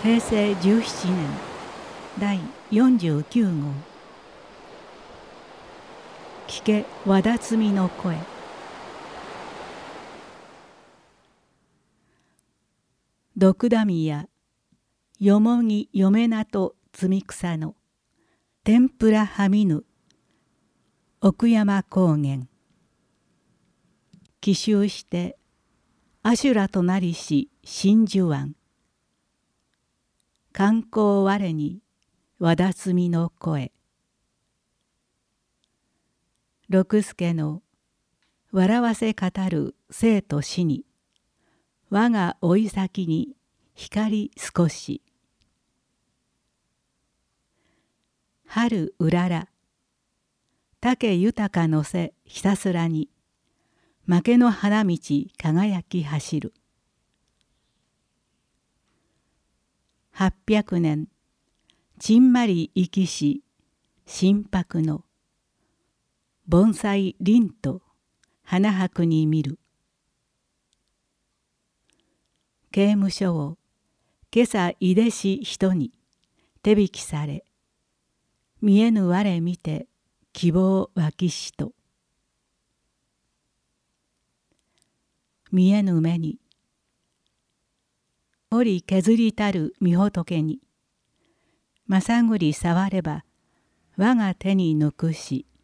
平成17年第49号。聞け和田摘の声。毒ダミやよもぎよめなと摘み草の天ぷらはみぬ奥山高原。奇襲して阿修羅となりし真珠湾。観光我に和田摘の声。六助の笑わせ語る生と死に我が追い先に光少し。春うらら竹豊かのせひたすらに負けの花道輝き走る。800年ちんまり生きし心拍の盆栽凛と花博に見る。刑務所を今朝いでし人に手引きされ見えぬ我見て希望湧きしと。見えぬ目に折り削りたる御仏にまさぐり触れば我が手に抜くし